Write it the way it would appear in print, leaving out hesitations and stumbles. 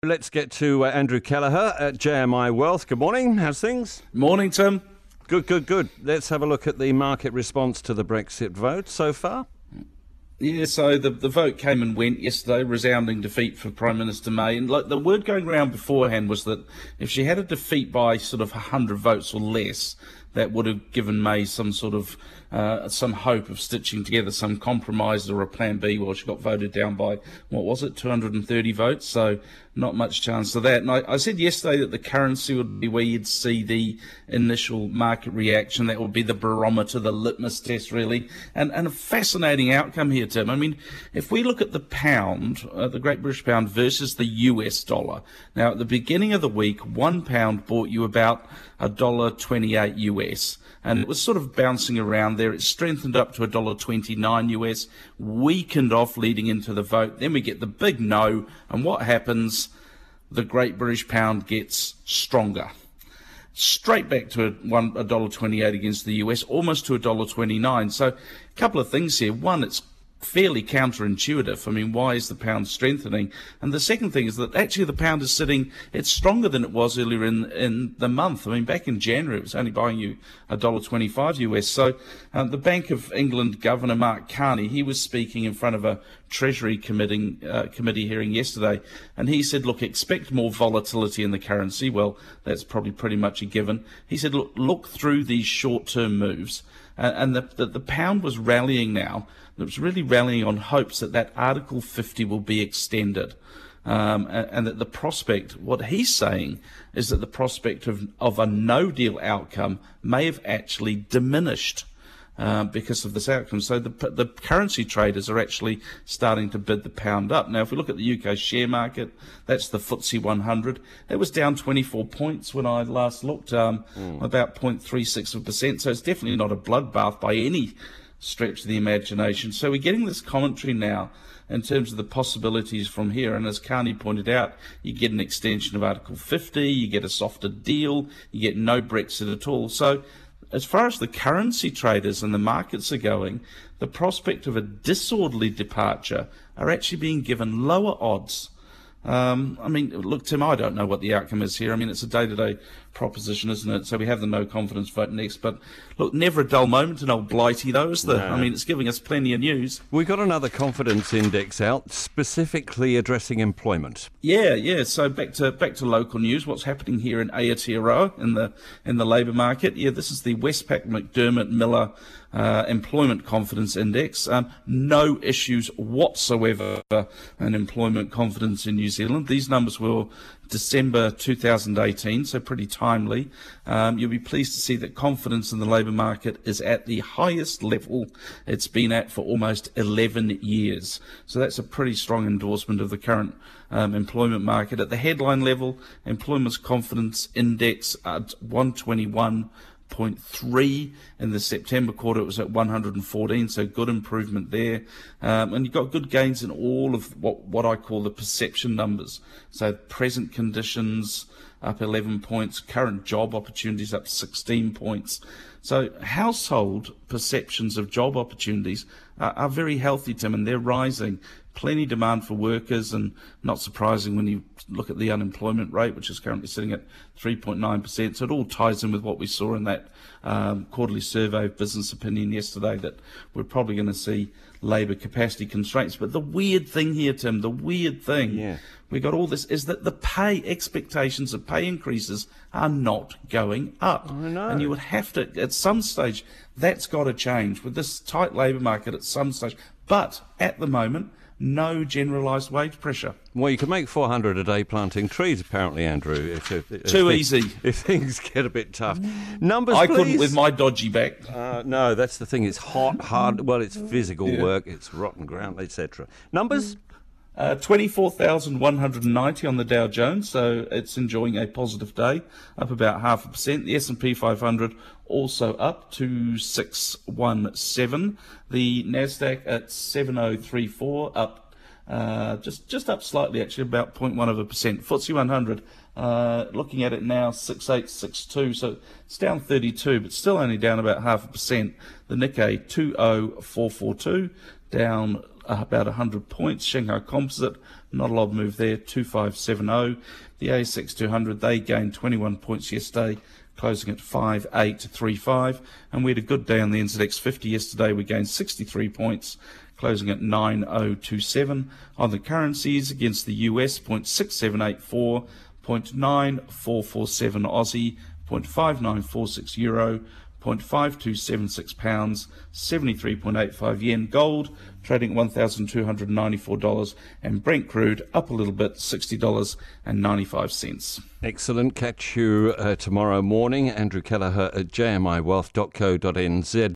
Let's get to Andrew Kelleher at JMI Wealth. Good morning. How's things? Morning, Tim. Good. Let's have a look at the market response to the Brexit vote so far. Yeah, so the vote came and went yesterday, resounding defeat for Prime Minister May. And the word going around beforehand was that if she had a defeat by sort of 100 votes or less, that would have given May some sort of some hope of stitching together some compromise or a plan B. Well, she got voted down by, 230 votes, so not much chance of that. And I said yesterday that the currency would be where you'd see the initial market reaction. That would be the barometer, the litmus test, really. And a fascinating outcome here, Tim. I mean, if we look at the pound, the Great British Pound versus the US dollar. Now, at the beginning of the week, £1 bought you about $1.28 US. And it was sort of bouncing around there. It strengthened up to $1.29 US, weakened off leading into the vote. Then we get the big no, and what happens? The Great British Pound gets stronger. Straight back to $1.28 against the US, almost to $1.29. So a couple of things here. One, it's fairly counterintuitive. I mean, why is the pound strengthening? And the second thing is that actually the pound is it's stronger than it was earlier in the month. I mean, back in January, it was only buying you $1.25 US. So the Bank of England Governor Mark Carney, he was speaking in front of a Treasury committee hearing yesterday, and he said, look, expect more volatility in the currency. Well, that's probably pretty much a given. He said, look through these short-term moves. And the pound was rallying now. It was really rallying on hopes that Article 50 will be extended. And that the prospect, what he's saying, is that the prospect of a no-deal outcome may have actually diminished because of this outcome. So the currency traders are actually starting to bid the pound up. Now, if we look at the UK share market, that's the FTSE 100. It was down 24 points when I last looked, about 0.36%. So it's definitely not a bloodbath by any stretch of the imagination. So we're getting this commentary now in terms of the possibilities from here. And as Carney pointed out, you get an extension of Article 50, you get a softer deal, you get no Brexit at all. So as far as the currency traders and the markets are going, the prospect of a disorderly departure are actually being given lower odds. I mean, look, Tim, I don't know what the outcome is here. I mean, it's a day-to-day proposition, isn't it? So we have the no confidence vote next. But look, never a dull moment in old Blighty, though, is there? No. I mean, it's giving us plenty of news. We got another confidence index out, specifically addressing employment. Yeah. So back to local news. What's happening here in Aotearoa in the labour market? Yeah, this is the Westpac McDermott Miller Employment Confidence Index. No issues whatsoever in employment confidence in New Zealand. These numbers were December 2018, so pretty timely. You'll be pleased to see that confidence in the labour market is at the highest level it's been at for almost 11 years. So that's a pretty strong endorsement of the current employment market. At the headline level, employment confidence index at 121.3. In the September quarter, it was at 114, so good improvement there. And you've got good gains in all of what I call the perception numbers. So present conditions up 11 points, current job opportunities up 16 points. So household perceptions of job opportunities are very healthy, Tim, and they're rising. Plenty demand for workers, and not surprising when you look at the unemployment rate, which is currently sitting at 3.9%. So it all ties in with what we saw in that quarterly survey of business opinion yesterday, that we're probably going to see labour capacity constraints. But the weird thing here, Tim, we got all this, is that the pay expectations of pay increases are not going up. I know. And you would have to, at some stage, that's got to change with this tight labour market at some stage. But at the moment, no generalised wage pressure. Well, you can make 400 a day planting trees, apparently, Andrew. Easy. If things get a bit tough. Numbers, I please. couldn't with my dodgy back. No, that's the thing. It's hot, hard. Well, it's physical work. It's rotten ground, etc. Numbers? 24,190 on the Dow Jones, so it's enjoying a positive day, up about 0.5%. The S&P 500 also up to 617. The Nasdaq at 7034, up just up slightly, actually, about 0.1%. FTSE 100 looking at it now, 6862, so it's down 32, but still only down about 0.5%. The Nikkei 20442, down about 100 points. Shanghai Composite, not a lot of move there, 2570. The ASX 200, they gained 21 points yesterday, closing at 5835. And we had a good day on the NZX 50 yesterday. We gained 63 points, closing at 9027. On the currencies against the US, 0.6784, 0.9447 Aussie, 0.5946 Euro, 0.5276 pounds, 73.85 yen. Gold trading at $1,294, and Brent crude up a little bit, $60.95. Excellent. Catch you tomorrow morning. Andrew Kelleher at jmiwealth.co.nz.